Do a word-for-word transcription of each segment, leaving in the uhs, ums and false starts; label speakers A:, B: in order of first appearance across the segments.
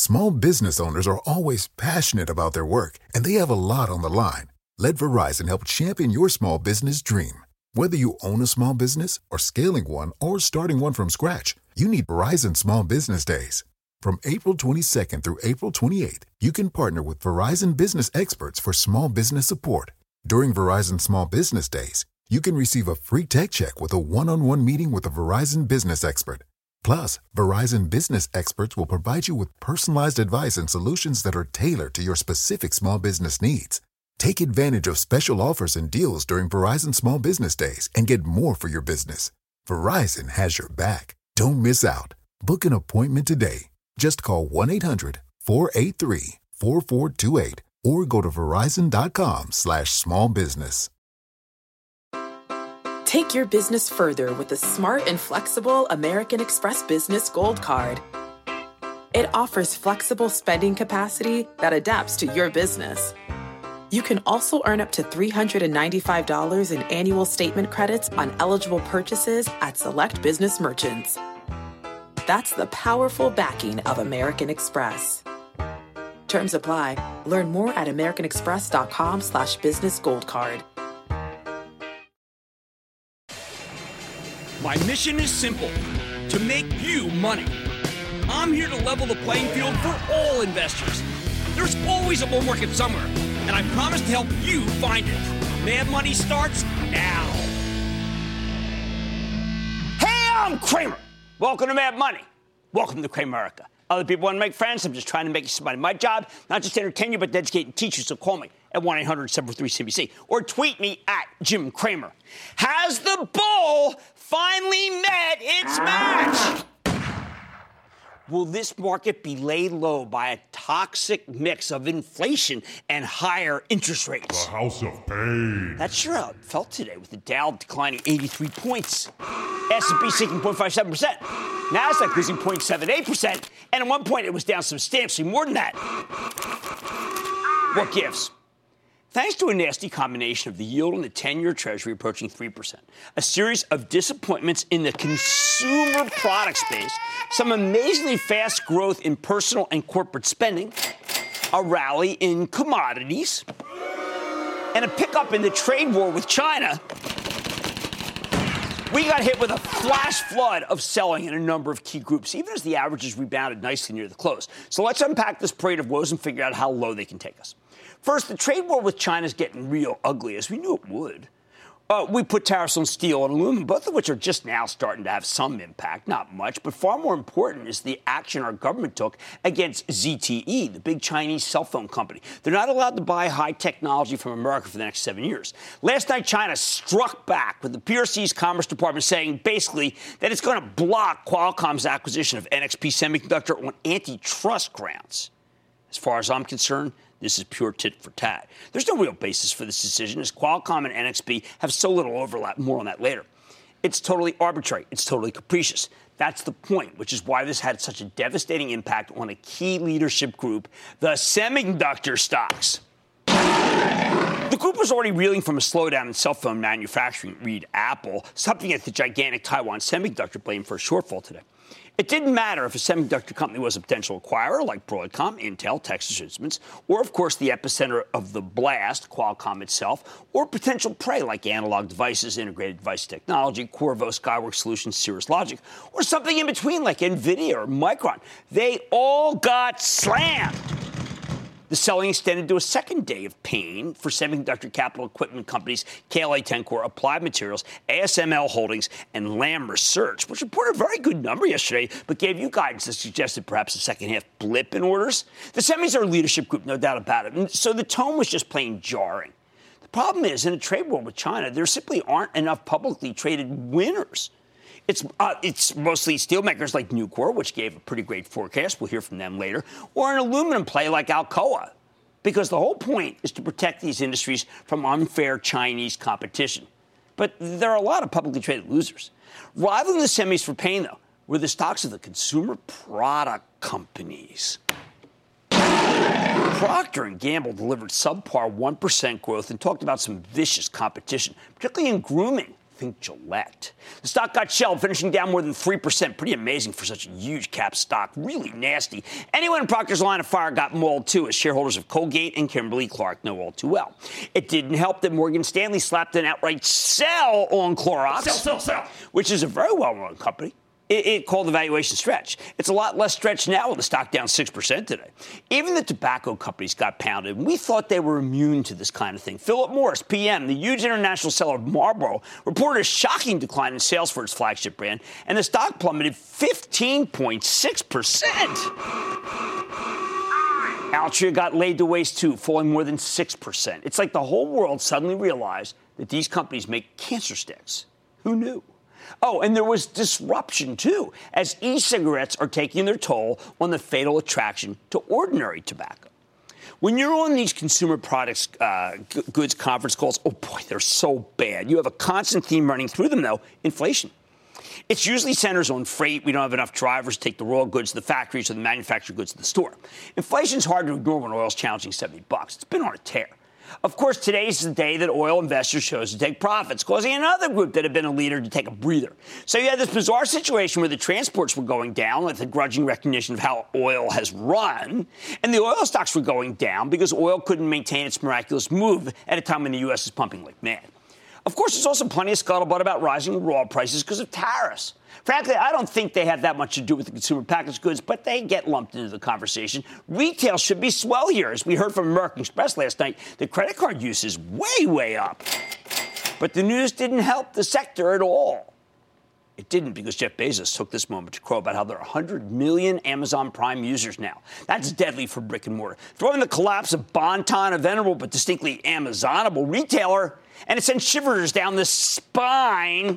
A: Small business owners are always passionate about their work, and they have a lot on the line. Let Verizon help champion your small business dream. Whether you own a small business or scaling one or starting one from scratch, you need Verizon Small Business Days. From April twenty-second through April twenty-eighth, you can partner with Verizon business experts for small business support. During Verizon Small Business Days, you can receive a free tech check with a one-on-one meeting with a Verizon business expert. Plus, Verizon business experts will provide you with personalized advice and solutions that are tailored to your specific small business needs. Take advantage of special offers and deals during Verizon Small Business Days and get more for your business. Verizon has your back. Don't miss out. Book an appointment today. Just call one eight hundred four eight three four four two eight or go to verizon.com slash small business.
B: Take your business further with the smart and flexible American Express Business Gold Card. It offers flexible spending capacity that adapts to your business. You can also earn up to three hundred ninety-five dollars in annual statement credits on eligible purchases at select business merchants. That's the powerful backing of American Express. Terms apply. Learn more at americanexpress.com slash business gold card.
C: My mission is simple, to make you money. I'm here to level the playing field for all investors. There's always a bull market somewhere, and I promise to help you find it. Mad Money starts now. Hey, I'm Cramer. Welcome to Mad Money. Welcome to Cramerica. Other people want to make friends. I'm just trying to make you some money. My job, not just to entertain you, but to educate and teach you. So call me at one eight hundred seven four three C B C or tweet me at Jim Cramer. Has the bull finally met its match? Will this market be laid low by a toxic mix of inflation and higher interest rates?
D: The house of pain.
C: That's sure how it felt today, with the Dow declining eighty-three points, S and P sinking zero point five seven percent, NASDAQ losing zero point seven eight percent, and at one point it was down substantially more than that. What gives? Thanks to a nasty combination of the yield and the ten-year Treasury approaching three percent, a series of disappointments in the consumer product space, some amazingly fast growth in personal and corporate spending, a rally in commodities, and a pickup in the trade war with China, we got hit with a flash flood of selling in a number of key groups, even as the averages rebounded nicely near the close. So let's unpack this parade of woes and figure out how low they can take us. First, the trade war with China is getting real ugly, as we knew it would. Uh, we put tariffs on steel and aluminum, both of which are just now starting to have some impact, not much. But far more important is the action our government took against Z T E, the big Chinese cell phone company. They're not allowed to buy high technology from America for the next seven years. Last night, China struck back with the P R C's Commerce Department saying basically that it's going to block Qualcomm's acquisition of N X P Semiconductor on antitrust grounds. As far as I'm concerned, this is pure tit for tat. There's no real basis for this decision, as Qualcomm and N X P have so little overlap. More on that later. It's totally arbitrary. It's totally capricious. That's the point, which is why this had such a devastating impact on a key leadership group, the semiconductor stocks. The group was already reeling from a slowdown in cell phone manufacturing, read Apple, something that the gigantic Taiwan Semiconductor blamed for a shortfall today. It didn't matter if a semiconductor company was a potential acquirer like Broadcom, Intel, Texas Instruments, or, of course, the epicenter of the blast, Qualcomm itself, or potential prey like Analog Devices, Integrated Device Technology, Qorvo, Skyworks Solutions, Cirrus Logic, or something in between like NVIDIA or Micron. They all got slammed. The selling extended to a second day of pain for semiconductor capital equipment companies K L A Tencor, Applied Materials, A S M L Holdings, and Lam Research, which reported a very good number yesterday, but gave you guidance that suggested perhaps a second-half blip in orders. The semis are a leadership group, no doubt about it, and so the tone was just plain jarring. The problem is, in a trade war with China, there simply aren't enough publicly traded winners. It's uh, it's mostly steelmakers like Nucor, which gave a pretty great forecast. We'll hear from them later. Or an aluminum play like Alcoa. Because the whole point is to protect these industries from unfair Chinese competition. But there are a lot of publicly traded losers. Rivaling the semis for pain, though, were the stocks of the consumer product companies. Procter and Gamble delivered subpar one percent growth and talked about some vicious competition, particularly in grooming. think Gillette. The stock got shelled, finishing down more than three percent. Pretty amazing for such a huge cap stock. Really nasty. Anyone in Procter's line of fire got mauled too, as shareholders of Colgate and Kimberly-Clark know all too well. It didn't help that Morgan Stanley slapped an outright sell on Clorox, sell, sell, sell. which is a very well-run company. It, it called the valuation stretch. It's a lot less stretch now with the stock down six percent today. Even the tobacco companies got pounded, and we thought they were immune to this kind of thing. Philip Morris, P M, the huge international seller of Marlboro, reported a shocking decline in sales for its flagship brand, and the stock plummeted fifteen point six percent. Altria got laid to waste, too, falling more than six percent. It's like the whole world suddenly realized that these companies make cancer sticks. Who knew? Oh, and there was disruption, too, as e-cigarettes are taking their toll on the fatal attraction to ordinary tobacco. When you're on these consumer products uh, g- goods conference calls, oh, boy, they're so bad. You have a constant theme running through them, though, inflation. It's usually centers on freight. We don't have enough drivers to take the raw goods to the factories or the manufactured goods to the store. Inflation's hard to ignore when oil's challenging seventy bucks. It's been on a tear. Of course, today's the day that oil investors chose to take profits, causing another group that had been a leader to take a breather. So you had this bizarre situation where the transports were going down with a grudging recognition of how oil has run, and the oil stocks were going down because oil couldn't maintain its miraculous move at a time when the U S is pumping like mad. Of course, there's also plenty of scuttlebutt about rising raw prices because of tariffs. Frankly, I don't think they have that much to do with the consumer packaged goods, but they get lumped into the conversation. Retail should be swell here. As we heard from American Express last night, the credit card use is way, way up. But the news didn't help the sector at all. It didn't because Jeff Bezos took this moment to crow about how there are one hundred million Amazon Prime users now. That's deadly for brick and mortar. Throw in the collapse of Bon-Ton, a venerable but distinctly Amazonable retailer, and it sends shivers down the spine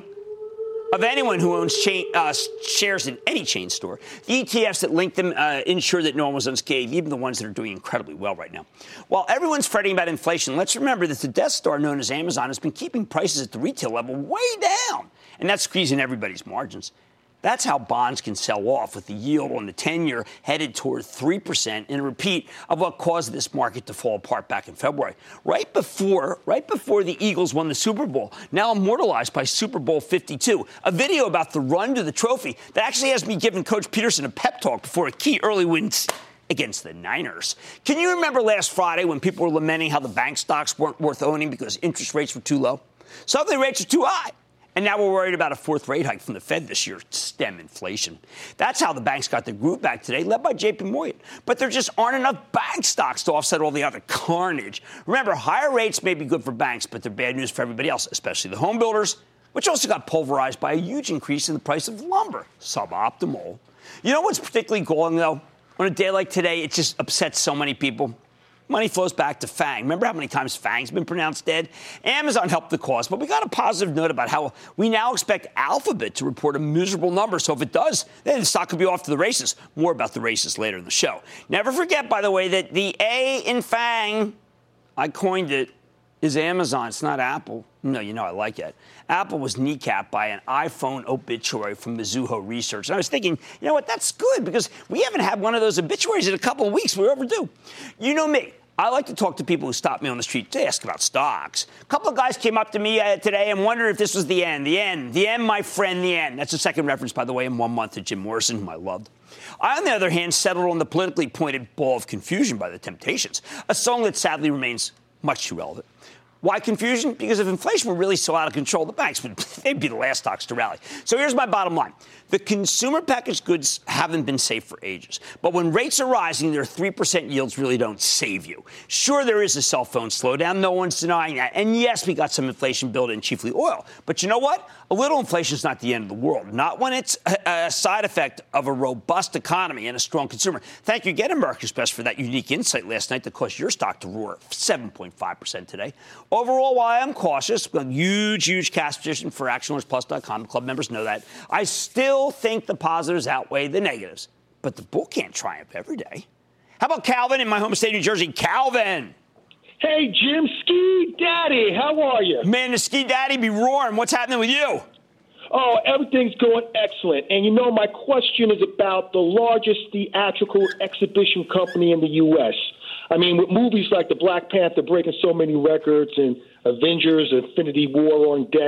C: of anyone who owns chain, uh, shares in any chain store. The E T Fs that link them uh, ensure that no one was unscathed, even the ones that are doing incredibly well right now. While everyone's fretting about inflation, let's remember that the Death Star known as Amazon has been keeping prices at the retail level way down, and that's squeezing everybody's margins. That's how bonds can sell off, with the yield on the ten-year headed toward three percent in a repeat of what caused this market to fall apart back in February. Right before, right before the Eagles won the Super Bowl, now immortalized by Super Bowl fifty-two, a video about the run to the trophy that actually has me giving Coach Peterson a pep talk before a key early win against the Niners. Can you remember last Friday when people were lamenting how the bank stocks weren't worth owning because interest rates were too low? Suddenly rates are too high. And now we're worried about a fourth rate hike from the Fed this year to stem inflation. That's how the banks got their group back today, led by J P Morgan. But there just aren't enough bank stocks to offset all the other carnage. Remember, higher rates may be good for banks, but they're bad news for everybody else, especially the home builders, which also got pulverized by a huge increase in the price of lumber. Suboptimal. You know what's particularly galling, though? On a day like today, it just upsets so many people. Money flows back to FANG. Remember how many times FANG's been pronounced dead? Amazon helped the cause, but we got a positive note about how we now expect Alphabet to report a miserable number. So if it does, then the stock could be off to the races. More about the races later in the show. Never forget, by the way, that the A in FANG, I coined it, is Amazon. It's not Apple. No, you know I like it. Apple was kneecapped by an iPhone obituary from Mizuho Research. And I was thinking, you know what, that's good because we haven't had one of those obituaries in a couple of weeks. We're overdue. You know me. I like to talk to people who stop me on the street to ask about stocks. A couple of guys came up to me uh, today and wondered if this was the end. The end. The end, my friend, the end. That's the second reference, by the way, in one month to Jim Morrison, whom I loved. I, on the other hand, settled on the politically pointed Ball of Confusion by the Temptations, a song that sadly remains much too relevant. Why confusion? Because if inflation were really so out of control, the banks would they'd be the last stocks to rally. So here's my bottom line. The consumer packaged goods haven't been safe for ages. But when rates are rising, their three percent yields really don't save you. Sure, there is a cell phone slowdown. No one's denying that. And yes, we got some inflation built in, chiefly oil. But you know what? A little inflation is not the end of the world. Not when it's a, a side effect of a robust economy and a strong consumer. Thank you again, American Express, for that unique insight last night that caused your stock to roar seven point five percent today. Overall, while I am cautious, a huge, huge cash position for action alerts plus dot com. Club members know that. I still think the positives outweigh the negatives. But the bull can't triumph every day. How about Calvin in my home state, New Jersey? Calvin.
D: Hey, Jim, Ski Daddy, how are you?
C: Man, the Ski Daddy be roaring. What's happening with you?
D: Oh, everything's going excellent. And, you know, my question is about the largest theatrical exhibition company in the U S I mean, with movies like the Black Panther breaking so many records and Avengers, Infinity War on deck,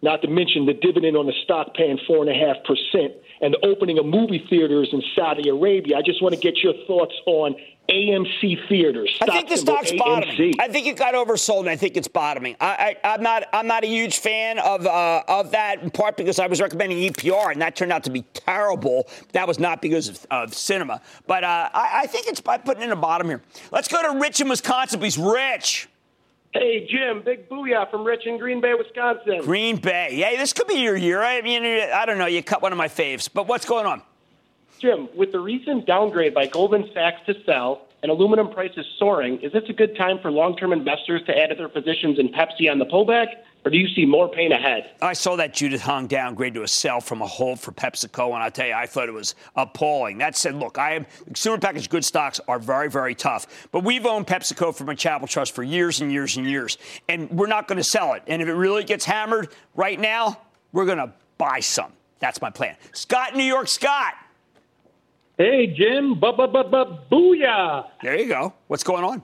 D: not to mention the dividend on the stock paying four point five percent, and the opening of movie theaters in Saudi Arabia. I just want to get your thoughts on A M C Theaters.
C: I think the stock's A M C. Bottoming. I think it got oversold, and I think it's bottoming. I, I, I'm not I'm not a huge fan of uh, of that, in part because I was recommending E P R, and that turned out to be terrible. That was not because of, of cinema. But uh, I, I think it's by putting in a bottom here. Let's go to Rich in Wisconsin, please. Rich.
E: Hey, Jim, big booyah from Rich in Green Bay, Wisconsin.
C: Green Bay. Yeah, this could be your year. I mean, I don't know. You cut one of my faves. But what's going on?
E: Jim, with the recent downgrade by Goldman Sachs to sell and aluminum prices soaring, is this a good time for long-term investors to add to their positions in Pepsi on the pullback? Or do you see more pain ahead?
C: I saw that Judith Hung downgrade to a sell from a hold for PepsiCo, and I'll tell you, I thought it was appalling. That said, look, I am consumer packaged goods stocks are very, very tough. But we've owned PepsiCo from a Chapel Trust for years and years and years, and we're not going to sell it. And if it really gets hammered right now, we're going to buy some. That's my plan. Scott in New York. Scott.
F: Hey, Jim. Booyah.
C: There you go. What's going on?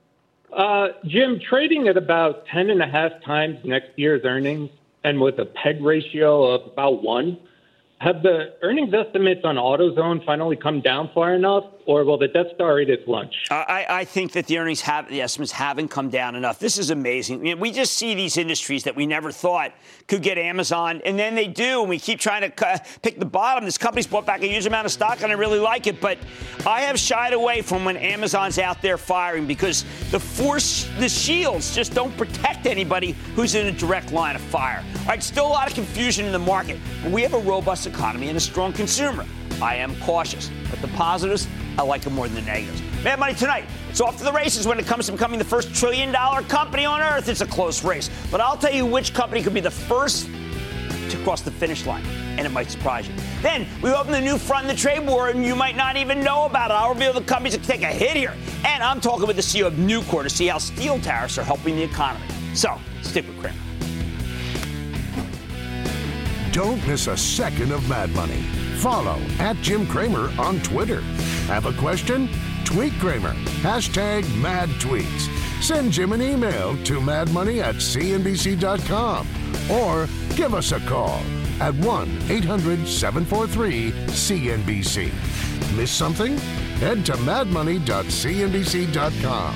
F: Uh, Jim, trading at about ten and a half times next year's earnings and with a P E G ratio of about one, have the earnings estimates on AutoZone finally come down far enough, or will the Death Star eat its lunch?
C: I, I think that the earnings have, the estimates haven't come down enough. This is amazing. I mean, we just see these industries that we never thought could get Amazon, and then they do, and we keep trying to uh, pick the bottom. This company's bought back a huge amount of stock, and I really like it, but I have shied away from when Amazon's out there firing because the force, the shields just don't protect anybody who's in a direct line of fire. All right, still a lot of confusion in the market, but we have a robust economy and a strong consumer. I am cautious, but the positives, I like them more than the negatives. Mad Money tonight. It's off to the races when it comes to becoming the first trillion-dollar company on Earth. It's a close race, but I'll tell you which company could be the first to cross the finish line, and it might surprise you. Then we open the new front in the trade war, and you might not even know about it. I'll reveal the companies that take a hit here, and I'm talking with the C E O of Nucor to see how steel tariffs are helping the economy. So stick with Cramer.
G: Don't miss a second of Mad Money. Follow at Jim Cramer on Twitter. Have a question? Tweet Cramer. Hashtag Mad Tweets. Send Jim an email to madmoney at c n b c dot com or give us a call at one eight hundred seven four three C N B C. Miss something? Head to mad money dot c n b c dot com.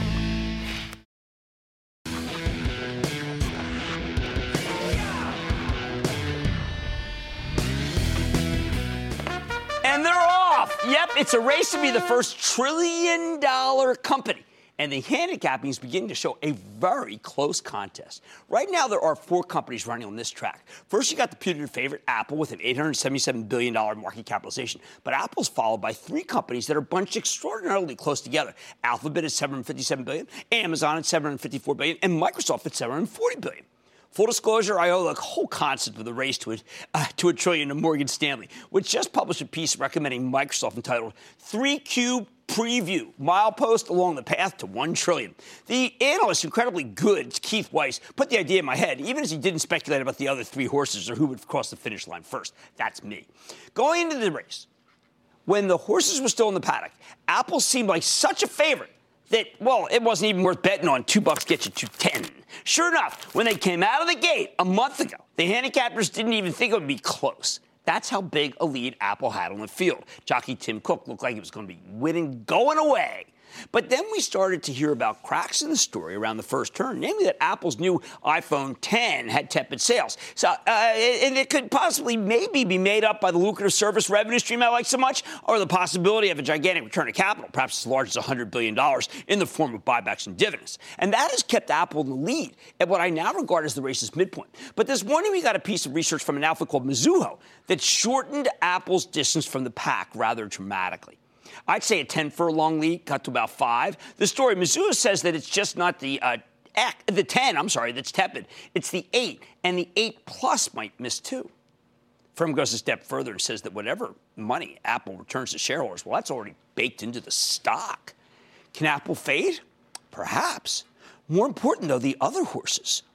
C: And they're off. Yep, it's a race to be the first trillion-dollar company. And the handicapping is beginning to show a very close contest. Right now, there are four companies running on this track. First, you got the putative favorite, Apple, with an eight hundred seventy-seven billion dollars market capitalization. But Apple's followed by three companies that are bunched extraordinarily close together. Alphabet at seven hundred fifty-seven billion dollars, Amazon at seven hundred fifty-four billion dollars, and Microsoft at seven hundred forty billion dollars. Full disclosure, I owe the whole concept of the race to, it, uh, to a trillion to Morgan Stanley, which just published a piece recommending Microsoft entitled three Q Preview, milepost along the path to one trillion. The analyst, incredibly good, Keith Weiss, put the idea in my head, even as he didn't speculate about the other three horses or who would cross the finish line first. That's me. Going into the race, when the horses were still in the paddock, Apple seemed like such a favorite that, well, it wasn't even worth betting on. Two bucks get you to ten. Sure enough, when they came out of the gate a month ago, the handicappers didn't even think it would be close. That's how big a lead Apple had on the field. Jockey Tim Cook looked like he was going to be winning going away. But then we started to hear about cracks in the story around the first turn, namely that Apple's new iPhone ten had tepid sales. So, uh, and it could possibly maybe be made up by the lucrative service revenue stream I like so much, or the possibility of a gigantic return of capital, perhaps as large as one hundred billion dollars in the form of buybacks and dividends. And that has kept Apple in the lead at what I now regard as the race's midpoint. But this morning we got a piece of research from an outfit called Mizuho that shortened Apple's distance from the pack rather dramatically. I'd say a ten furlong lead cut to about five. The story, Mizuho says that it's just not the uh, the ten, I'm sorry, that's tepid. It's the eight, and the eight plus might miss too. Firm goes a step further and says that whatever money Apple returns to shareholders, well, that's already baked into the stock. Can Apple fade? Perhaps. More important, though, the other horses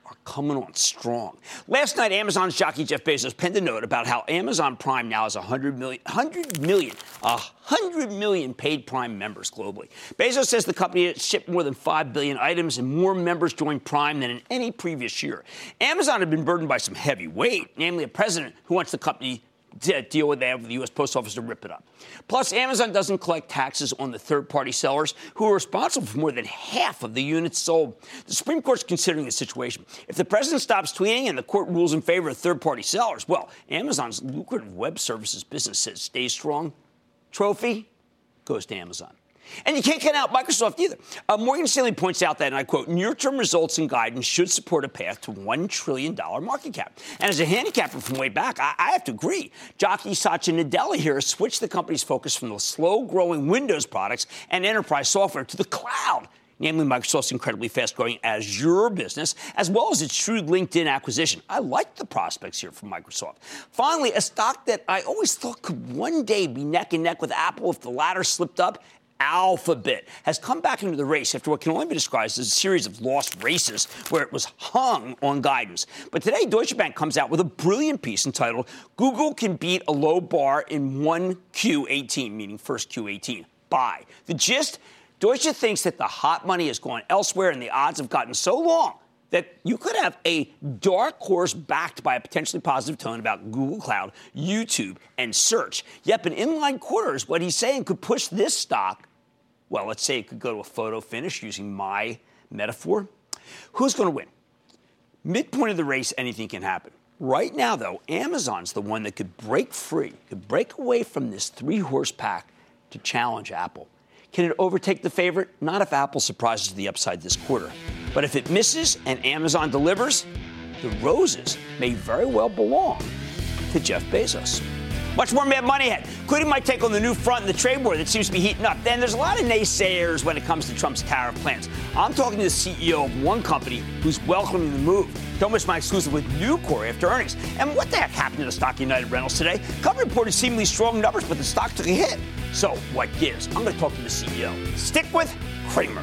C: are coming on strong. Last night, Amazon's jockey Jeff Bezos penned a note about how Amazon Prime now has one hundred million, one hundred million, one hundred million paid Prime members globally. Bezos says the company has shipped more than five billion items and more members joined Prime than in any previous year. Amazon had been burdened by some heavy weight, namely a president who wants the company to deal with that with the U S Post Office to rip it up. Plus, Amazon doesn't collect taxes on the third-party sellers who are responsible for more than half of the units sold. The Supreme Court's considering the situation. If the president stops tweeting and the court rules in favor of third-party sellers, well, Amazon's lucrative web services business says stays strong. Trophy goes to Amazon. And you can't count out Microsoft either. Uh, Morgan Stanley points out that, and I quote, near-term results and guidance should support a path to one trillion dollars market cap. And as a handicapper from way back, I, I have to agree. Jockey Satya Nadella here has switched the company's focus from the slow-growing Windows products and enterprise software to the cloud, namely Microsoft's incredibly fast-growing Azure business, as well as its shrewd LinkedIn acquisition. I like the prospects here for Microsoft. Finally, a stock that I always thought could one day be neck and neck with Apple if the latter slipped up, Alphabet, has come back into the race after what can only be described as a series of lost races where it was hung on guidance. But today, Deutsche Bank comes out with a brilliant piece entitled, Google Can Beat a Low Bar in one Q eighteen, meaning first Q eighteen. Buy. The gist, Deutsche thinks that the hot money has gone elsewhere and the odds have gotten so long that you could have a dark horse backed by a potentially positive tone about Google Cloud, YouTube, and search. Yep, an inline quarter is what he's saying could push this stock. Well, let's say it could go to a photo finish using my metaphor. Who's going to win? Midpoint of the race, anything can happen. Right now, though, Amazon's the one that could break free, could break away from this three-horse pack to challenge Apple. Can it overtake the favorite? Not if Apple surprises the upside this quarter. But if it misses and Amazon delivers, the roses may very well belong to Jeff Bezos. Much more Mad Money ahead, including my take on the new front in the trade war that seems to be heating up. Then there's a lot of naysayers when it comes to Trump's tariff plans. I'm talking to the C E O of one company who's welcoming the move. Don't miss my exclusive with Nucor after earnings. And what the heck happened to the stock United Rentals today? Company reported seemingly strong numbers, but the stock took a hit. So what gives? I'm going to talk to the C E O. Stick with Cramer.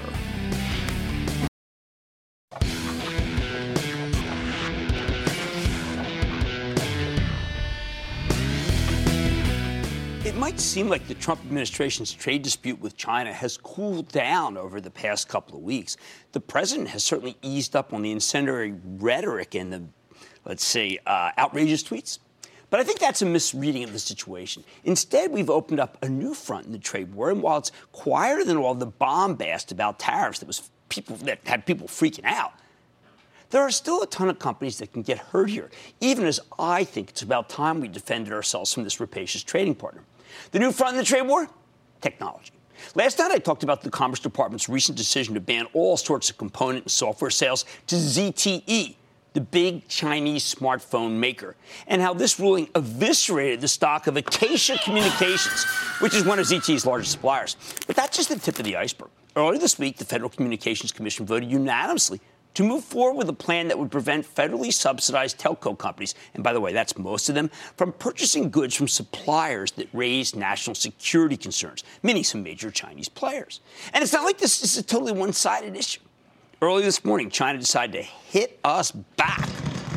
C: It might seem like the Trump administration's trade dispute with China has cooled down over the past couple of weeks. The president has certainly eased up on the incendiary rhetoric and the, let's say, uh, outrageous tweets. But I think that's a misreading of the situation. Instead, we've opened up a new front in the trade war, and while it's quieter than all the bombast about tariffs that was people that had people freaking out, there are still a ton of companies that can get hurt here, even as I think it's about time we defended ourselves from this rapacious trading partner. The new front in the trade war? Technology. Last night, I talked about the Commerce Department's recent decision to ban all sorts of component and software sales to Z T E, the big Chinese smartphone maker, and how this ruling eviscerated the stock of Acacia Communications, which is one of Z T E's largest suppliers. But that's just the tip of the iceberg. Earlier this week, the Federal Communications Commission voted unanimously to move forward with a plan that would prevent federally subsidized telco companies, and by the way, that's most of them, from purchasing goods from suppliers that raise national security concerns, meaning some major Chinese players. And it's not like this is a totally one-sided issue. Early this morning, China decided to hit us back.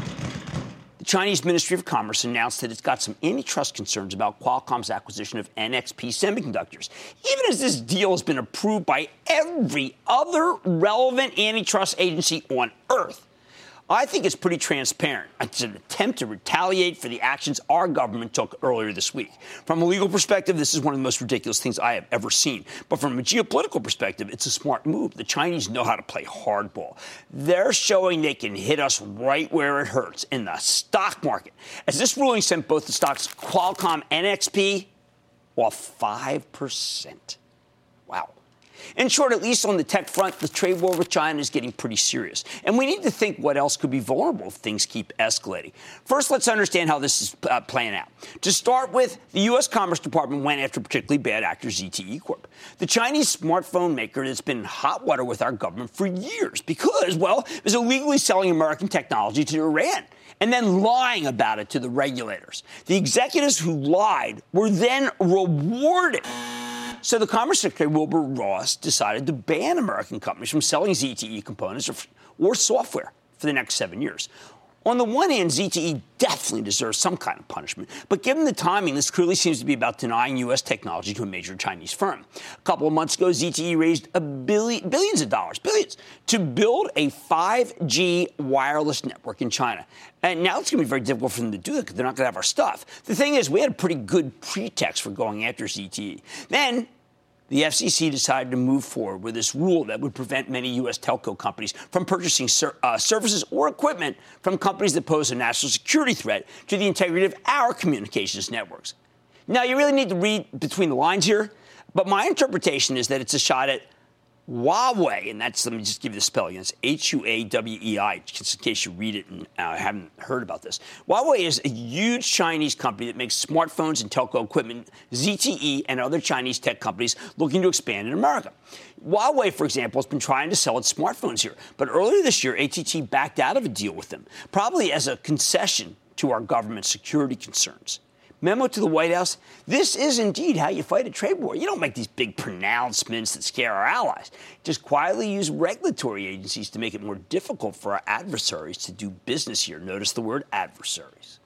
C: The Chinese Ministry of Commerce announced that it's got some antitrust concerns about Qualcomm's acquisition of N X P Semiconductors, even as this deal has been approved by every other relevant antitrust agency on Earth. I think it's pretty transparent. It's an attempt to retaliate for the actions our government took earlier this week. From a legal perspective, this is one of the most ridiculous things I have ever seen. But from a geopolitical perspective, it's a smart move. The Chinese know how to play hardball. They're showing they can hit us right where it hurts, in the stock market. As this ruling sent both the stocks Qualcomm and N X P off five percent. Wow. In short, at least on the tech front, the trade war with China is getting pretty serious. And we need to think what else could be vulnerable if things keep escalating. First, let's understand how this is uh, playing out. To start with, the U S. Commerce Department went after particularly bad actor Z T E Corp, the Chinese smartphone maker that's been in hot water with our government for years because, well, it was illegally selling American technology to Iran and then lying about it to the regulators. The executives who lied were then rewarded. So the Commerce Secretary, Wilbur Ross, decided to ban American companies from selling Z T E components or, or software for the next seven years. On the one hand, Z T E definitely deserves some kind of punishment, but given the timing, this clearly seems to be about denying U S technology to a major Chinese firm. A couple of months ago, Z T E raised a billion, billions of dollars, billions, to build a five G wireless network in China. And now it's going to be very difficult for them to do that because they're not going to have our stuff. The thing is, we had a pretty good pretext for going after Z T E. Then the F C C decided to move forward with this rule that would prevent many U S telco companies from purchasing ser- uh, services or equipment from companies that pose a national security threat to the integrity of our communications networks. Now, you really need to read between the lines here, but my interpretation is that it's a shot at Huawei, and that's, let me just give you the spelling. It's H U A W E I, just in case you read it and uh, haven't heard about this. Huawei is a huge Chinese company that makes smartphones and telco equipment. Z T E and other Chinese tech companies looking to expand in America. Huawei, for example, has been trying to sell its smartphones here, but earlier this year, A T T backed out of a deal with them, probably as a concession to our government's security concerns. Memo to the White House, this is indeed how you fight a trade war. You don't make these big pronouncements that scare our allies. Just quietly use regulatory agencies to make it more difficult for our adversaries to do business here. Notice the word adversaries.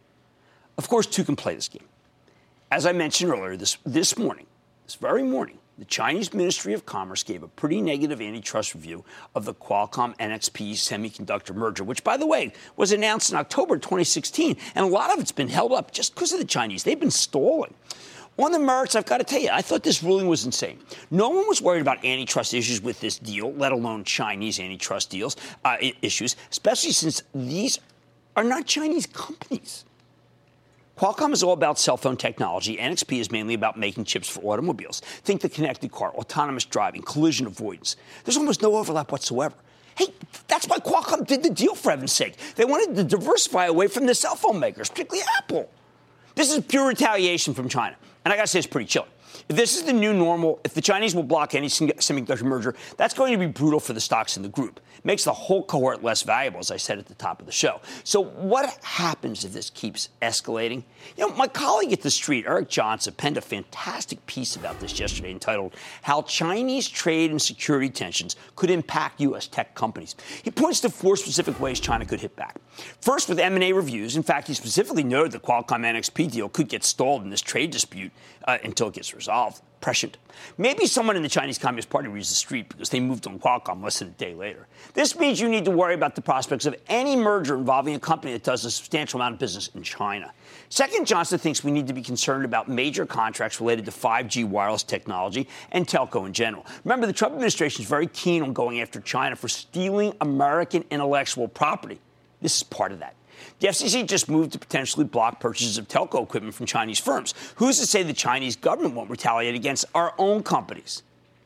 C: Of course, two can play this game. As I mentioned earlier, this, this morning, this very morning, the Chinese Ministry of Commerce gave a pretty negative antitrust review of the Qualcomm N X P semiconductor merger, which, by the way, was announced in October twenty sixteen. And a lot of it's been held up just because of the Chinese. They've been stalling. On the merits, I've got to tell you, I thought this ruling was insane. No one was worried about antitrust issues with this deal, let alone Chinese antitrust deals uh, issues, especially since these are not Chinese companies. Qualcomm is all about cell phone technology. N X P is mainly about making chips for automobiles. Think the connected car, autonomous driving, collision avoidance. There's almost no overlap whatsoever. Hey, that's why Qualcomm did the deal, for heaven's sake. They wanted to diversify away from the cell phone makers, particularly Apple. This is pure retaliation from China. And I got to say, it's pretty chilling. If this is the new normal, if the Chinese will block any semiconductor merger, that's going to be brutal for the stocks in the group. It makes the whole cohort less valuable, as I said at the top of the show. So what happens if this keeps escalating? You know, my colleague at The Street, Eric Johnson, penned a fantastic piece about this yesterday entitled How Chinese Trade and Security Tensions Could Impact U S Tech Companies. He points to four specific ways China could hit back. First, with M and A reviews. In fact, he specifically noted the Qualcomm N X P deal could get stalled in this trade dispute uh, until it gets resolved. Prescient. Maybe someone in the Chinese Communist Party reads The Street because they moved on Qualcomm less than a day later. This means you need to worry about the prospects of any merger involving a company that does a substantial amount of business in China. Second, Johnson thinks we need to be concerned about major contracts related to five G wireless technology and telco in general. Remember, the Trump administration is very keen on going after China for stealing American intellectual property. This is part of that. The F C C just moved to potentially block purchases of telco equipment from Chinese firms. Who's to say the Chinese government won't retaliate against our own companies?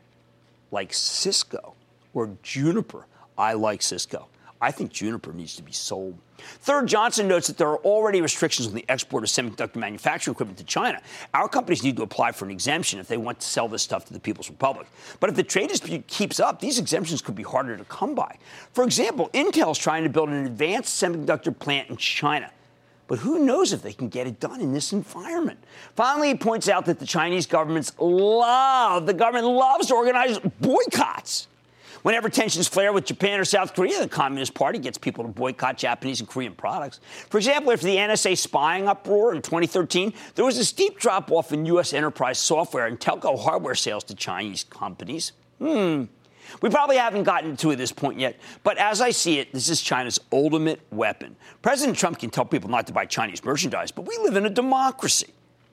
C: Like Cisco or Juniper. I like Cisco. I think Juniper needs to be sold. Third, Johnson notes that there are already restrictions on the export of semiconductor manufacturing equipment to China. Our companies need to apply for an exemption if they want to sell this stuff to the People's Republic. But if the trade dispute keeps up, these exemptions could be harder to come by. For example, Intel is trying to build an advanced semiconductor plant in China. But who knows if they can get it done in this environment? Finally, he points out that the Chinese governments love, the government loves to organize boycotts. Whenever tensions flare with Japan or South Korea, the Communist Party gets people to boycott Japanese and Korean products. For example, after the N S A spying uproar in twenty thirteen, there was a steep drop-off in U S enterprise software and telco hardware sales to Chinese companies. Hmm. We probably haven't gotten to this point yet, but as I see it, this is China's ultimate weapon. President Trump can tell people not to buy Chinese merchandise, but we live in a democracy.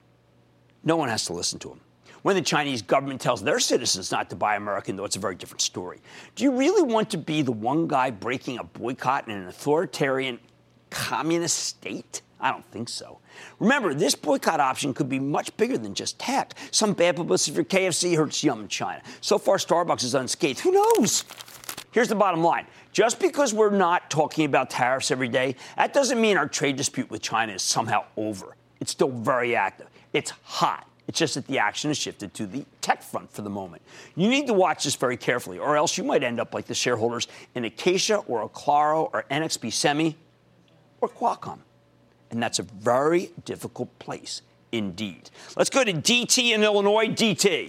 C: No one has to listen to him. When the Chinese government tells their citizens not to buy American, though, it's a very different story. Do you really want to be the one guy breaking a boycott in an authoritarian communist state? I don't think so. Remember, this boycott option could be much bigger than just tech. Some bad publicity for K F C hurts Yum in China. So far, Starbucks is unscathed. Who knows? Here's the bottom line. Just because we're not talking about tariffs every day, that doesn't mean our trade dispute with China is somehow over. It's still very active. It's hot. It's just that the action has shifted to the tech front for the moment. You need to watch this very carefully, or else you might end up like the shareholders in Acacia or Aclaro or N X P Semi or Qualcomm. And that's a very difficult place indeed. Let's go to D T in Illinois. D T.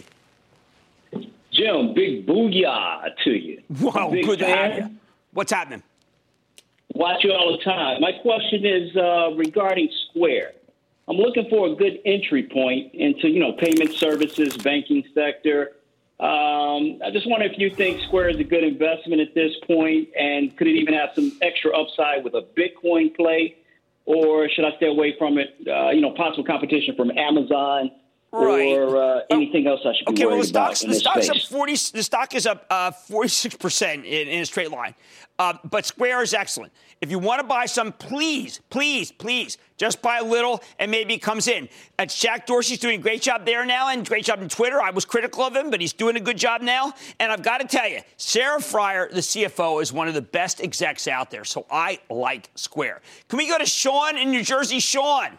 H: Jim, big booyah to you.
C: Wow, good to have you. What's happening?
H: Watch you all the time. My question is uh, regarding Square. I'm looking for a good entry point into, you know, payment services, banking sector. Um, I just wonder if you think Square is a good investment at this point, and could it even have some extra upside with a Bitcoin play, or should I stay away from it? Uh, you know, possible competition from Amazon.
C: Right.
H: Or uh, anything else I should be
C: okay,
H: worried
C: well, the stock's,
H: about in
C: the
H: this
C: stock's
H: space?
C: up forty. The stock is up uh, forty-six percent in, in a straight line. Uh, but Square is excellent. If you want to buy some, please, please, please, just buy a little and maybe it comes in. It's Jack Dorsey's doing a great job there now and great job on Twitter. I was critical of him, but he's doing a good job now. And I've got to tell you, Sarah Fryer, the C F O, is one of the best execs out there. So I like Square. Can we go to Sean in New Jersey? Sean.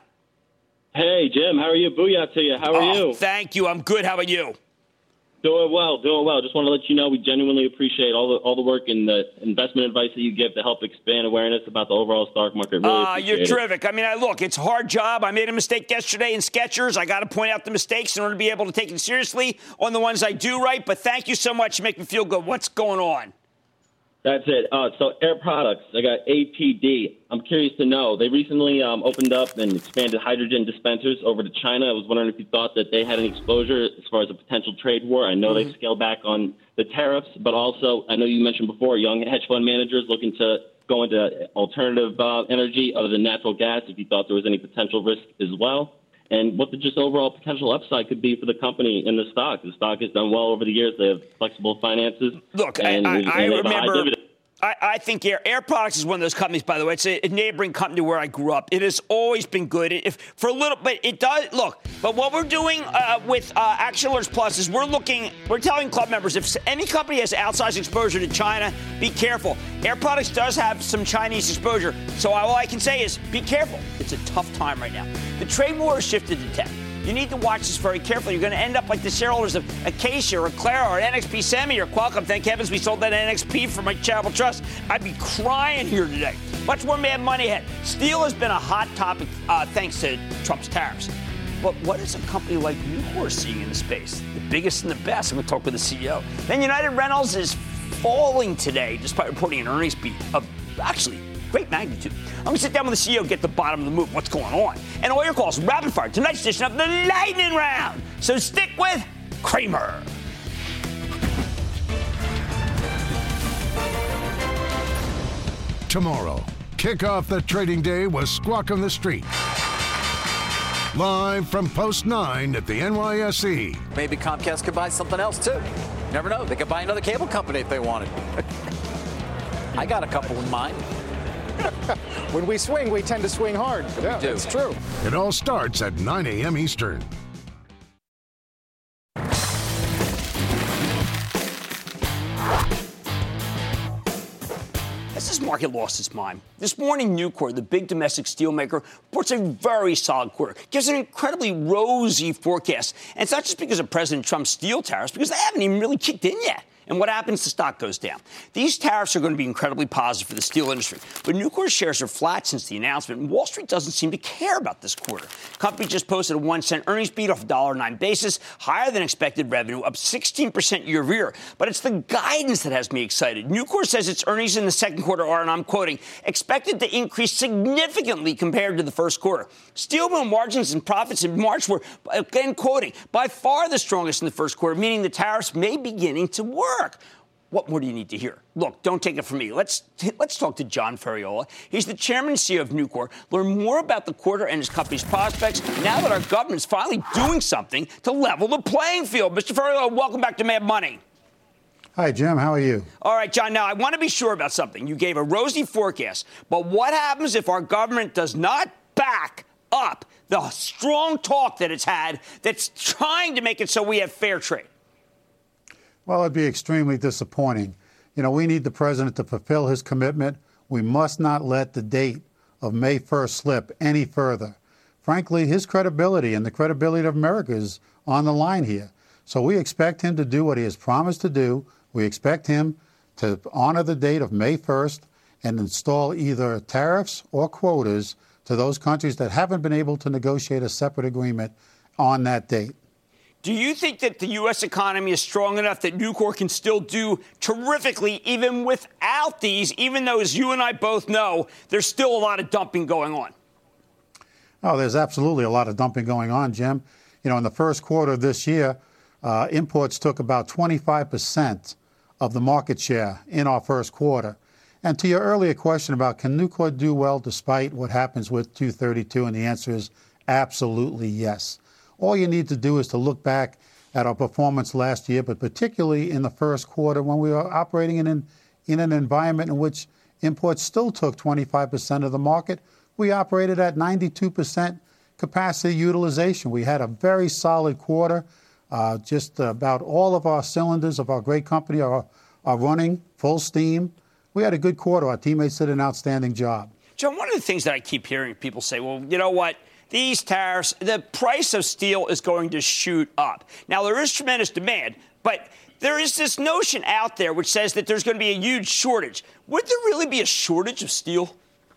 I: Hey, Jim, how are you? Booyah to you. How are
C: oh,
I: you?
C: Thank you. I'm good. How about you?
I: Doing well, doing well. Just want to let you know we genuinely appreciate all the all the work and the investment advice that you give to help expand awareness about the overall stock market. Really
C: uh, you're
I: it.
C: terrific. I mean, I look, it's a hard job. I made a mistake yesterday in Skechers. I got to point out the mistakes in order to be able to take it seriously on the ones I do right. But thank you so much. You make me feel good. What's going on?
I: That's it. Uh, so Air Products, I got A P D. I'm curious to know, they recently um, opened up and expanded hydrogen dispensers over to China. I was wondering if you thought that they had an exposure as far as a potential trade war. I know mm-hmm. they've scaled back on the tariffs, but also I know you mentioned before young hedge fund managers looking to go into alternative uh, energy other than natural gas, if you thought there was any potential risk as well. And what the just overall potential upside could be for the company in the stock. The stock has done well over the years. They have flexible finances.
C: Look,
I: and,
C: I, I,
I: and
C: I remember.
I: I,
C: I think Air, Air Products is one of those companies, by the way. It's a, a neighboring company where I grew up. It has always been good. If for a little, but it does look. But what we're doing uh, with uh, Action Alerts Plus is we're looking. We're telling club members if any company has outsized exposure to China, be careful. Air Products does have some Chinese exposure, so all I can say is be careful. It's a tough time right now. The trade war has shifted to tech. You need to watch this very carefully. You're going to end up like the shareholders of Acacia or Aclara or N X P Semi or Qualcomm. Thank heavens we sold that N X P for my charitable trust. I'd be crying here today. Much more Mad Money ahead. Steel has been a hot topic uh, thanks to Trump's tariffs. But what is a company like Nucor seeing in the space? The biggest and the best. I'm going to talk with the C E O. Then United Rentals is falling today despite reporting an earnings beat of actually great magnitude. I'm going to sit down with the C E O, get the bottom of the move, what's going on. And all your calls, rapid fire, tonight's edition of the Lightning Round. So stick with Cramer.
G: Tomorrow, kick off the trading day with Squawk on the Street. Live from Post nine at the N Y S E.
J: Maybe Comcast could buy something else, too. You never know. They could buy another cable company if they wanted. I got a couple in mind.
K: When we swing, we tend to swing hard. Yeah,
J: we do.
K: It's true.
G: It all starts at nine a.m. Eastern.
C: As this market lost its mind, this morning Nucor, the big domestic steelmaker, reports a very solid quarter, gives an incredibly rosy forecast. And it's not just because of President Trump's steel tariffs, because they haven't even really kicked in yet. And what happens? The stock goes down. These tariffs are going to be incredibly positive for the steel industry. But Nucor's shares are flat since the announcement, and Wall Street doesn't seem to care about this quarter. Company just posted a one cent earnings beat off a one dollar and nine basis, higher than expected revenue, up sixteen percent year over year. But it's the guidance that has me excited. Nucor says its earnings in the second quarter are, and I'm quoting, expected to increase significantly compared to the first quarter. Steel mill margins and profits in March were, again quoting, by far the strongest in the first quarter, meaning the tariffs may be beginning to work. What more do you need to hear? Look, don't take it from me. Let's let's talk to John Ferriola. He's the chairman and C E O of Nucor. Learn more about the quarter and his company's prospects now that our government's finally doing something to level the playing field. Mister Ferriola, welcome back to Mad Money.
L: Hi, Jim. How are you?
C: All right, John. Now, I want to be sure about something. You gave a rosy forecast, but what happens if our government does not back up the strong talk that it's had that's trying to make it so we have fair trade?
L: Well, it'd be extremely disappointing. You know, we need the president to fulfill his commitment. We must not let the date of May first slip any further. Frankly, his credibility and the credibility of America is on the line here. So we expect him to do what he has promised to do. We expect him to honor the date of May first and install either tariffs or quotas to those countries that haven't been able to negotiate a separate agreement on that date.
C: Do you think that the U S economy is strong enough that Nucor can still do terrifically even without these, even though, as you and I both know, there's still a lot of dumping going on?
L: Oh, there's absolutely a lot of dumping going on, Jim. You know, in the first quarter of this year, uh, imports took about twenty-five percent of the market share in our first quarter. And to your earlier question about can Nucor do well despite what happens with two thirty-two, and the answer is absolutely yes. All you need to do is to look back at our performance last year, but particularly in the first quarter when we were operating in an, in an environment in which imports still took twenty-five percent of the market. We operated at ninety-two percent capacity utilization. We had a very solid quarter. Uh, just about all of our cylinders of our great company are, are running full steam. We had a good quarter. Our teammates did an outstanding job.
C: John, one of the things that I keep hearing people say, well, you know what? These tariffs, the price of steel is going to shoot up. Now, there is tremendous demand, but there is this notion out there which says that there's going to be a huge shortage. Would there really be a shortage of steel?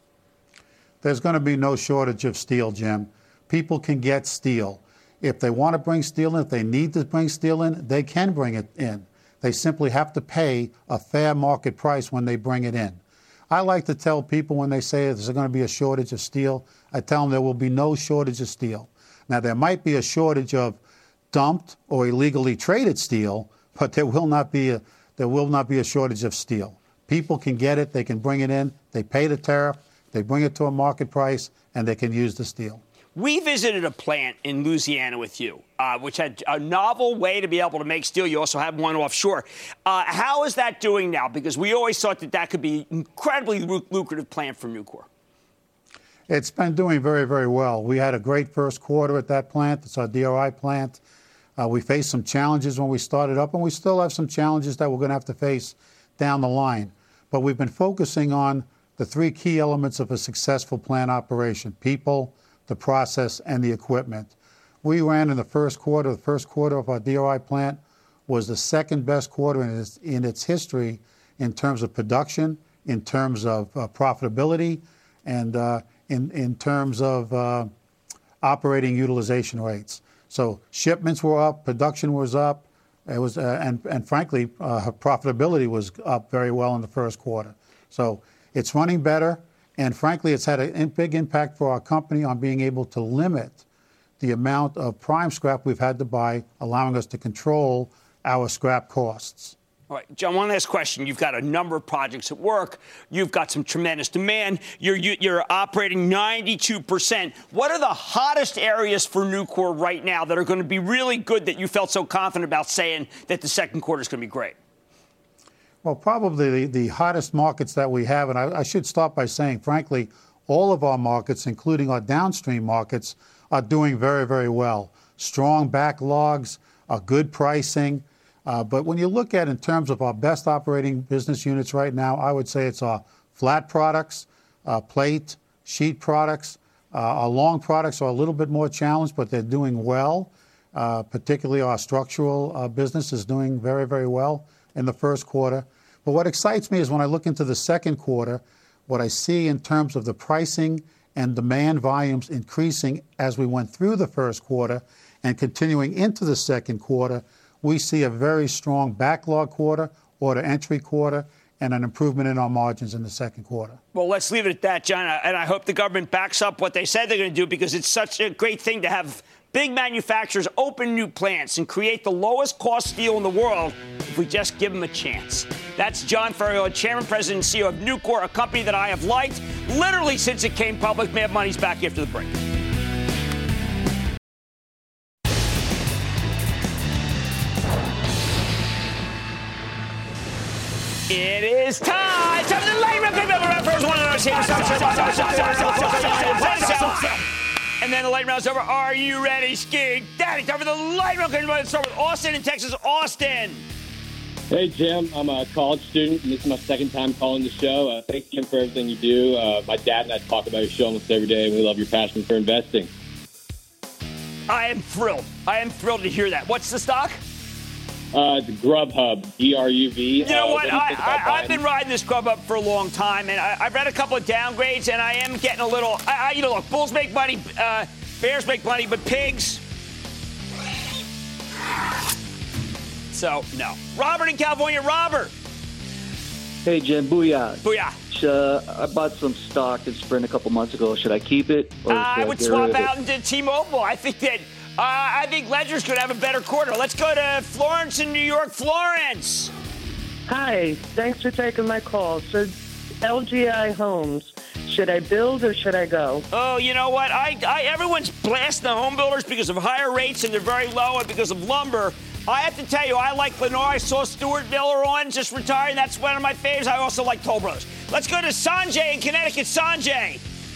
L: There's going to be no shortage of steel, Jim. People can get steel. If they want to bring steel in, if they need to bring steel in, they can bring it in. They simply have to pay a fair market price when they bring it in. I like to tell people when they say there's going to be a shortage of steel, I tell them there will be no shortage of steel. Now, there might be a shortage of dumped or illegally traded steel, but there will not be a, there will not be a shortage of steel. People can get it. They can bring it in. They pay the tariff. They bring it to a market price, and they can use the steel.
C: We visited a plant in Louisiana with you, uh, which had a novel way to be able to make steel. You also have one offshore. Uh, how is that doing now? Because we always thought that that could be an incredibly lucrative plant for Nucor.
L: It's been doing very, very well. We had a great first quarter at that plant. It's our D R I plant. Uh, we faced some challenges when we started up, and we still have some challenges that we're going to have to face down the line. But we've been focusing on the three key elements of a successful plant operation: people, the process, and the equipment. We ran in the first quarter. The first quarter of our D R I plant was the second best quarter in its, in its history in terms of production, in terms of uh, profitability, and uh, in, in terms of uh, operating utilization rates. So shipments were up, production was up, it was, uh, and, and frankly, uh, profitability was up very well in the first quarter. So it's running better. And frankly, it's had a big impact for our company on being able to limit the amount of prime scrap we've had to buy, allowing us to control our scrap costs.
C: All right, John, one last question. You've got a number of projects at work. You've got some tremendous demand. You're, you're operating ninety-two percent. What are the hottest areas for Nucor right now that are going to be really good that you felt so confident about saying that the second quarter is going to be great?
L: Well, probably the, the hottest markets that we have, and I, I should start by saying, frankly, all of our markets, including our downstream markets, are doing very, very well. Strong backlogs, a good pricing. Uh, but when you look at in terms of our best operating business units right now, I would say it's our flat products, uh, plate, sheet products. Uh, our long products are a little bit more challenged, but they're doing well. Uh, particularly our structural uh, business is doing very, very well in the first quarter. But what excites me is when I look into the second quarter, what I see in terms of the pricing and demand volumes increasing as we went through the first quarter and continuing into the second quarter, we see a very strong backlog quarter, order entry quarter, and an improvement in our margins in the second quarter.
C: Well, let's leave it at that, John. And I hope the government backs up what they said they're going to do, because it's such a great thing to have big manufacturers open new plants and create the lowest cost steel in the world if we just give them a chance. That's John Ferriola, Chairman, President, and C E O of Nucor, a company that I have liked literally since it came public. Mad Money's back after the break. It is time. Time for the light round. First one of those. And then the light round's over. Are you ready, Ski Daddy? Time for the light round. Let's start with Austin in Texas. Austin.
M: Hey, Jim. I'm a college student, and this is my second time calling the show. Uh, thank you for everything you do. Uh, my dad and I talk about your show almost every day, and we love your passion for investing.
C: I am thrilled. I am thrilled to hear that. What's the stock?
M: Uh, the Grubhub, G R U V.
C: You know
M: uh,
C: what?
M: what
C: I, I, I've been riding this Grubhub for a long time, and I, I've read a couple of downgrades, and I am getting a little. I, I, you know, look, bulls make money, uh, bears make money, but pigs. So, no. Robert in California. Robert.
N: Hey, Jim. Booyah.
C: Booyah.
N: Uh, I bought some stock in Sprint a couple months ago. Should I keep it? Or
C: Uh, I would swap out
N: it?
C: into T-Mobile. I think that uh, I think Ledger's going to have a better quarter. Let's go to Florence in New York. Florence.
O: Hi. Thanks for taking my call. So, L G I Homes. Should I build or should I go?
C: Oh, you know what? I, I everyone's blasting the home builders because of higher rates and they're very low and because of lumber. I have to tell you, I like Lennar. I saw Stuart Miller on, just retiring. That's one of my favorites. I also like Toll Brothers. Let's go to Sanjay in Connecticut. Sanjay.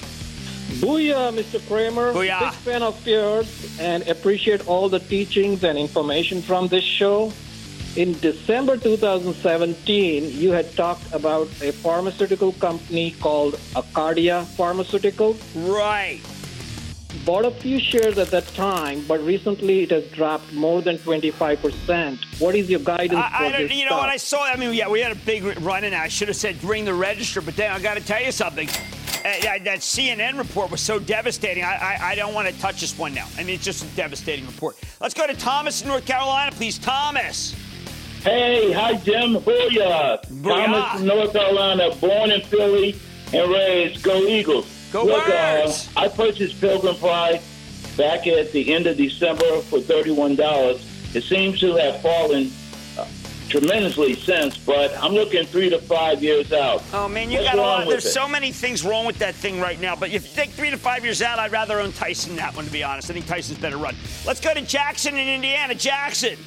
P: Booyah, Mister Kramer.
C: Booyah.
P: Big fan of yours and appreciate all the teachings and information from this show. In December two thousand seventeen, you had talked about a pharmaceutical company called Acadia Pharmaceuticals.
C: Right.
P: Bought a few shares at that time, but recently it has dropped more than twenty-five percent. What is your guidance
C: I,
P: for
C: I don't,
P: this
C: You know
P: stock?
C: what I saw? I mean, yeah, we had a big run in. I should have said ring the register, but then I got to tell you something. Uh, that C N N report was so devastating. I, I, I don't want to touch this one now. I mean, it's just a devastating report. Let's go to Thomas in North Carolina, please. Thomas.
Q: Hey, hi, Jim. Booyah.
C: Booyah.
Q: Thomas from North Carolina, born in Philly and raised. Go Eagles.
C: Go
Q: Look,
C: Birds.
Q: uh, I purchased Pilgrim Pride back at the end of December for thirty-one dollars. It seems to have fallen uh, tremendously since, but I'm looking three to five years out.
C: Oh, man, you
Q: What's
C: got a
Q: wrong
C: lot.
Q: with
C: There's
Q: it?
C: so many things wrong with that thing right now. But if you take three to five years out, I'd rather own Tyson than that one, to be honest. I think Tyson's better run. Let's go to Jackson in Indiana. Jackson.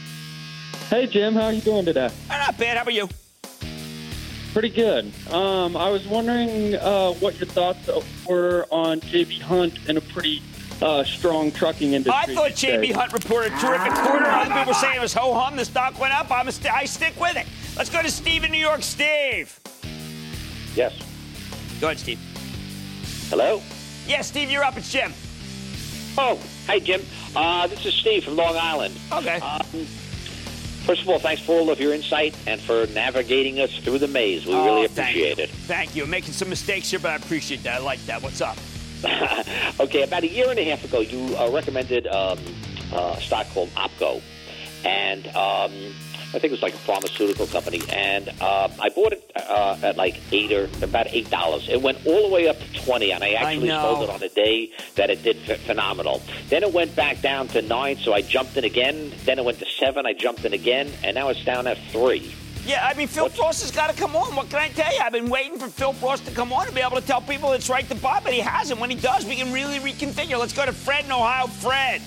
P: Hey, Jim. How are you doing today?
C: Not bad. How about you?
P: Pretty good. Um, I was wondering uh, what your thoughts were on J B. Hunt in a pretty uh, strong trucking industry.
C: I thought J B.
P: these
C: Hunt reported a terrific quarter. Other people saying it was ho-hum. The stock went up. I'm a st- I stick with it. Let's go to Steve in New York. Steve.
R: Yes.
C: Go ahead, Steve.
R: Hello?
C: Yeah, Steve, you're up. It's Jim.
R: Oh, hi, Jim. Uh, this is Steve from Long Island.
C: Okay.
R: Um, first of all, thanks for all of your insight and for navigating us through the maze. We
C: Oh,
R: really
C: thank
R: appreciate
C: you.
R: it.
C: Thank you. I'm making some mistakes here, but I appreciate that. I like that. What's up?
R: Okay, about a year and a half ago, you uh, recommended um, uh, a stock called Opco. And um, I think it was like a pharmaceutical company. And uh, I bought it uh, at like eight or about eight dollars. It went all the way up to twenty, and I actually
C: I
R: sold
C: know.
R: it on a day that it did ph- phenomenal. Then it went back down to nine, so I jumped in again. Then it went to seven, I jumped in again, and now it's down at three.
C: Yeah, I mean, Phil Frost has got to come on. What can I tell you? I've been waiting for Phil Frost to come on to be able to tell people it's right to buy, but he hasn't. When he does, we can really reconfigure. Let's go to Fred in Ohio. Fred.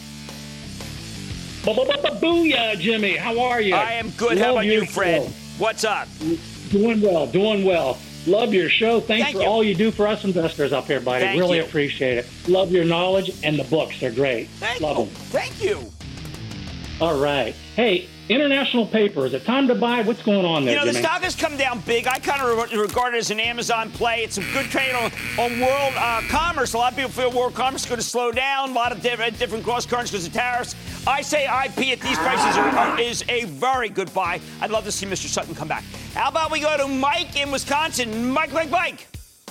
S: Booyah, Jimmy. How are you?
C: I am good. How
S: Love
C: about
S: your
C: you, Fred?
S: show.
C: What's up?
S: Doing well, doing well. Love your show. Thanks
C: Thank
S: for
C: you.
S: all you do for us investors up here, buddy.
C: Thank
S: really
C: you.
S: appreciate it. Love your knowledge and the books. They're great.
C: Thank
S: Love
C: you.
S: them.
C: Thank you.
S: All right. Hey, international paper. Is it time to buy? What's going on there,
C: You know, the
S: Jimmy?
C: stock has come down big. I kind of re- regard it as an Amazon play. It's a good trade on, on world uh, commerce. A lot of people feel world commerce is going to slow down. A lot of different, different cross currents because of tariffs. I say I P at these prices are, are, is a very good buy. I'd love to see Mister Sutton come back. How about we go to Mike in Wisconsin? Mike, Mike, Mike.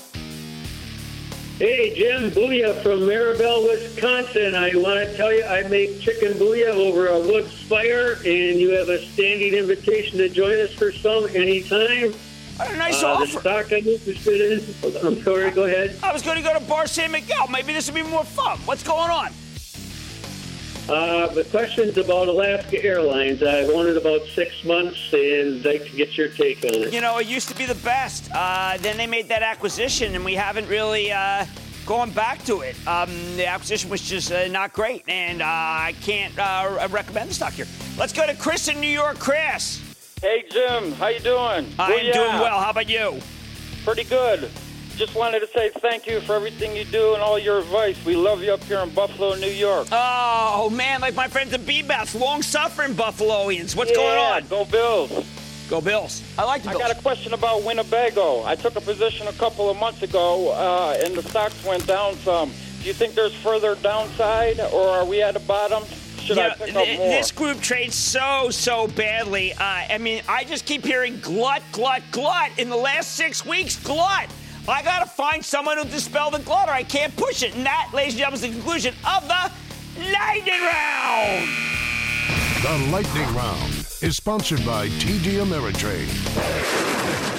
T: Hey, Jim, Booyah from Maribel, Wisconsin. I want to tell you I make chicken booyah over a wood fire, and you have a standing invitation to join us for some anytime.
C: What a nice
T: uh,
C: offer.
T: The stock I'm interested in. I'm sorry, go ahead.
C: I was going to go to Bar San Miguel. Maybe this will be more fun. What's going on?
T: Uh, the question's about Alaska Airlines. I've owned it about six months, and I'd like to get your take on it.
C: You know, it used to be the best. Uh, then they made that acquisition, and we haven't really uh, gone back to it. Um, the acquisition was just uh, not great, and uh, I can't uh, recommend the stock here. Let's go to Chris in New York. Chris.
U: Hey, Jim. How you doing?
C: I am
U: Booyah.
C: doing well. How about you?
U: Pretty good. Just wanted to say thank you for everything you do and all your advice. We love you up here in Buffalo, New York.
C: Oh, man, like my friends at B-Bats, long-suffering Buffaloians. What's
U: yeah,
C: going on?
U: Go Bills.
C: Go Bills. I like the
U: I
C: Bills.
U: got a question about Winnebago. I took a position a couple of months ago, uh, and the stocks went down some. Do you think there's further downside, or are we at a bottom? Should
C: You
U: I
C: know,
U: pick up
C: th-
U: more?
C: This group trades so, so badly. Uh, I mean, I just keep hearing glut, glut, glut. In the last six weeks, glut. I got to find someone who dispel the glut, or I can't push it. And that, ladies and gentlemen, is the conclusion of the Lightning Round.
G: The Lightning Round is sponsored by T D Ameritrade.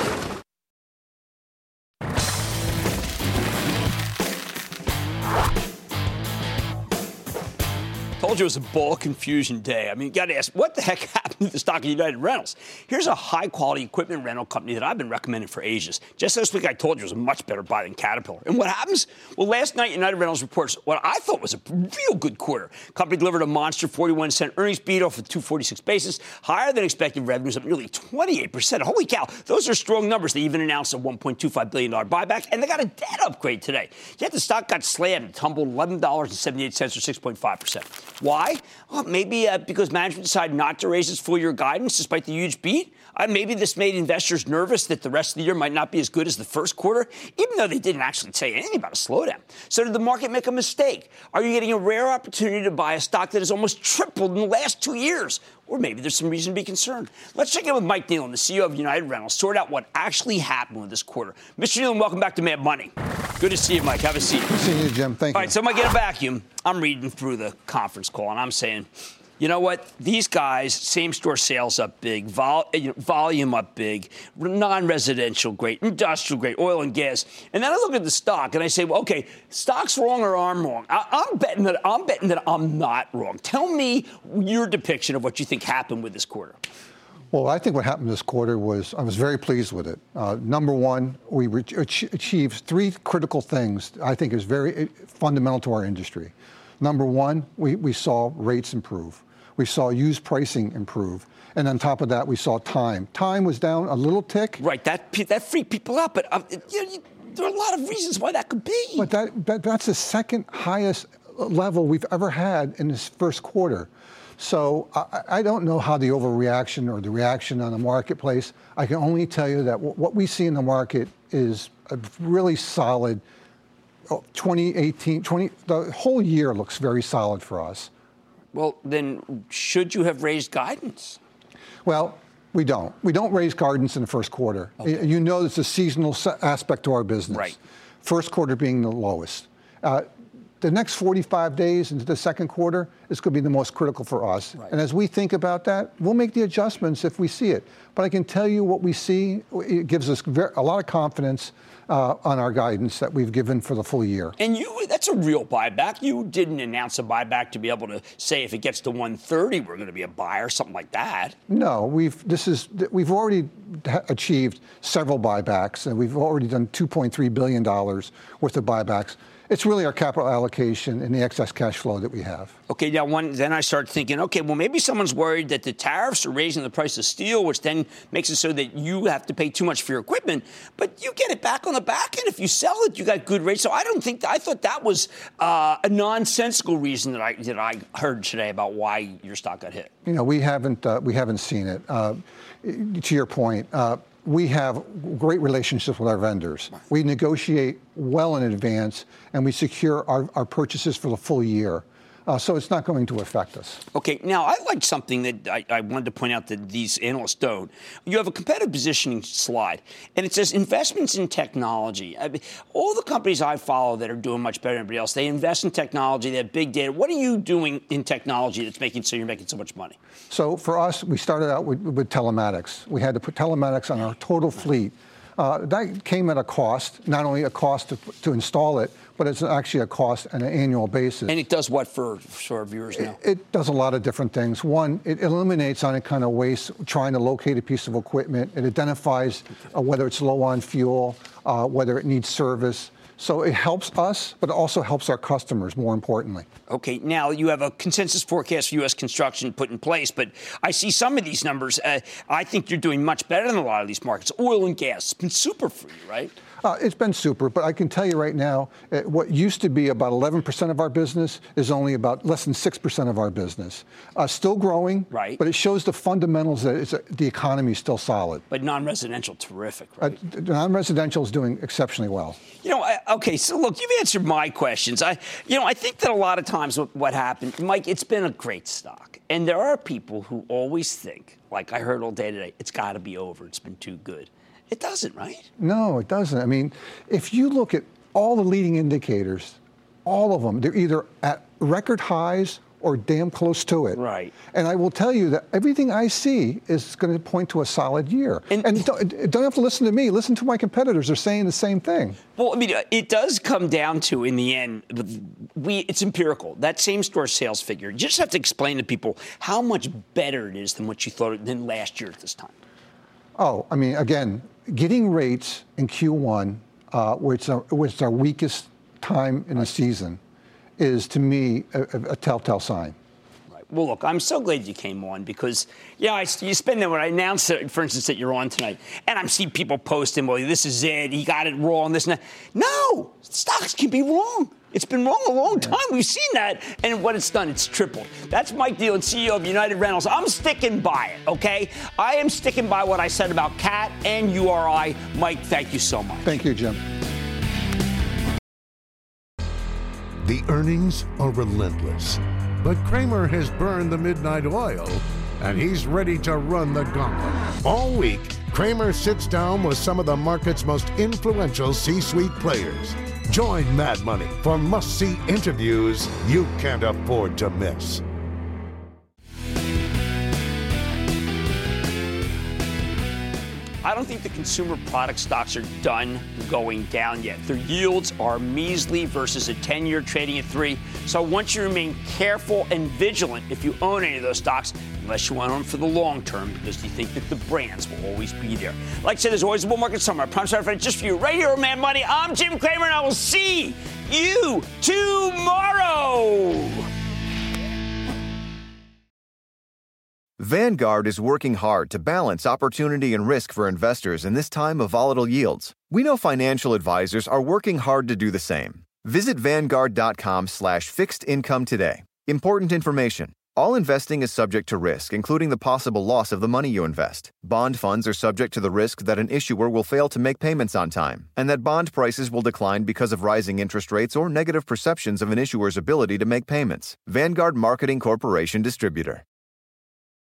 C: Told you it was a ball confusion day. I mean, you got to ask, what the heck happened to the stock of United Rentals? Here's a high-quality equipment rental company that I've been recommending for ages. Just this week, I told you it was a much better buy than Caterpillar. And what happens? Well, last night, United Rentals reports what I thought was a real good quarter. Company delivered a monster forty-one cent earnings beat off a two forty-six basis, higher than expected revenues up nearly twenty-eight percent. Holy cow, those are strong numbers. They even announced a one point two five billion dollars buyback, and they got a debt upgrade today. Yet the stock got slammed and tumbled eleven dollars and seventy-eight cents or six point five percent. Why? Well, maybe uh, because management decided not to raise its full-year guidance despite the huge beat. Uh, maybe this made investors nervous that the rest of the year might not be as good as the first quarter, even though they didn't actually say anything about a slowdown. So did the market make a mistake? Are you getting a rare opportunity to buy a stock that has almost tripled in the last two years? Or maybe there's some reason to be concerned. Let's check in with Mike Nealon, the C E O of United Rentals, sort out what actually happened with this quarter. Mister Nealon, welcome back to Mad Money. Good to see you, Mike. Have a seat.
A: Good to see you, Jim. Thank you.
C: All right, so I'm going to get a vacuum. I'm reading through the conference call, and I'm saying, you know what? These guys, same-store sales up big, vol- volume up big, non-residential great, industrial great, oil and gas. And then I look at the stock, and I say, well, okay, stock's wrong or I'm wrong. I- I'm betting that I'm betting that I'm not wrong. Tell me your depiction of what you think happened with this quarter.
A: Well, I think what happened this quarter was I was very pleased with it. Uh, number one, we re- ach- achieved three critical things I think is very fundamental to our industry. Number one, we, we saw rates improve. We saw used pricing improve. And on top of that, we saw time. Time was down a little tick.
C: Right, that that freaked people out, but uh, you know, you, there are a lot of reasons why that could be.
A: But that, that that's the second highest level we've ever had in this first quarter. So I, I don't know how the overreaction or the reaction on the marketplace. I can only tell you that w- what we see in the market is a really solid twenty eighteen, twenty, the whole year looks very solid for us.
C: Well, then should you have raised guidance?
A: Well, we don't. We don't raise guidance in the first quarter. Okay. You know there's a seasonal aspect to our business.
C: Right.
A: First quarter being the lowest. Uh, The next forty-five days into the second quarter is going to be the most critical for us. Right. And as we think about that, we'll make the adjustments if we see it. But I can tell you what we see, it gives us very, a lot of confidence uh, on our guidance that we've given for the full year.
C: And you, that's a real buyback. You didn't announce a buyback to be able to say if it gets to one thirty, we're going to be a buyer, something like that.
A: No, we've this is we've already achieved several buybacks, and we've already done two point three billion dollars worth of buybacks. It's really our capital allocation and the excess cash flow that we have.
C: Okay, now one, then I start thinking, okay, well, maybe someone's worried that the tariffs are raising the price of steel, which then makes it so that you have to pay too much for your equipment, but you get it back on the back end. If you sell it, you got good rates. So I don't think, I thought that was uh, a nonsensical reason that I that I heard today about why your stock got hit.
A: You know, we haven't, uh, we haven't seen it. Uh, to your point, uh, we have great relationships with our vendors. We negotiate well in advance, and we secure our, our purchases for the full year. Uh, so it's not going to affect us.
C: Okay, now I like something that I, I wanted to point out that these analysts don't. You have a competitive positioning slide, and it says investments in technology. I mean, all the companies I follow that are doing much better than everybody else, they invest in technology, they have big data. What are you doing in technology that's making so you're making so much money?
A: So for us, we started out with, with telematics. We had to put telematics on our total fleet. Uh, that came at a cost, not only a cost to, to install it, but it's actually a cost on an annual basis.
C: And it does what for, for our viewers now?
A: It, it does a lot of different things. One, it eliminates any kind of waste trying to locate a piece of equipment. It identifies uh, whether it's low on fuel, uh, whether it needs service. So it helps us, but it also helps our customers, more importantly.
C: Okay, now you have a consensus forecast for U S construction put in place, but I see some of these numbers. Uh, I think you're doing much better than a lot of these markets. Oil and gas, it's been super for you, right?
A: Uh, it's been super, but I can tell you right now, uh, what used to be about eleven percent of our business is only about less than six percent of our business. Uh, still growing,
C: right?
A: But it shows the fundamentals that it's, uh, the economy is still solid.
C: But non-residential, terrific, right?
A: Uh, non-residential is doing exceptionally well.
C: You know, I, okay, so look, you've answered my questions. I, you know, I think that a lot of times what, what happened, Mike, it's been a great stock. And there are people who always think, like I heard all day today, it's got to be over. It's been too good. It doesn't, right?
A: No, it doesn't. I mean, if you look at all the leading indicators, all of them, they're either at record highs or damn close to it.
C: Right.
A: And I will tell you that everything I see is going to point to a solid year. And, and don't, don't have to listen to me. Listen to my competitors. They're saying the same thing.
C: Well, I mean, it does come down to, in the end, we it's empirical. That same store sales figure, you just have to explain to people how much better it is than what you thought than last year at this time.
A: Oh, I mean, again, getting rates in Q one, uh, which, are, which is our weakest time in the season, is, to me, a, a telltale sign.
C: Right. Well, look, I'm so glad you came on because, yeah, I, you spend that when I announced, it, for instance, that you're on tonight, and I'm seeing people posting, well, this is it, he got it wrong, this and that. No, stocks can be wrong. It's been wrong a long time. We've seen that. And what it's done, it's tripled. That's Mike Dillon, C E O of United Rentals. I'm sticking by it, okay? I am sticking by what I said about C A T and U R I. Mike, thank you so much.
A: Thank you, Jim.
G: The earnings are relentless, but Cramer has burned the midnight oil, and he's ready to run the gauntlet. All week, Cramer sits down with some of the market's most influential C-suite players. Join Mad Money for must-see interviews you can't afford to miss.
C: I don't think the consumer product stocks are done going down yet. Their yields are measly versus a ten-year trading at three. So I want you to remain careful and vigilant if you own any of those stocks, unless you want to own them for the long term, because you think that the brands will always be there. Like I said, there's always a bull market somewhere. Prime Saturday just for you, right here on Mad Money. I'm Jim Cramer, and I will see you tomorrow.
B: Vanguard is working hard to balance opportunity and risk for investors in this time of volatile yields. We know financial advisors are working hard to do the same. Visit Vanguard.com slash fixed income today. Important information. All investing is subject to risk, including the possible loss of the money you invest. Bond funds are subject to the risk that an issuer will fail to make payments on time, and that bond prices will decline because of rising interest rates or negative perceptions of an issuer's ability to make payments. Vanguard Marketing Corporation Distributor.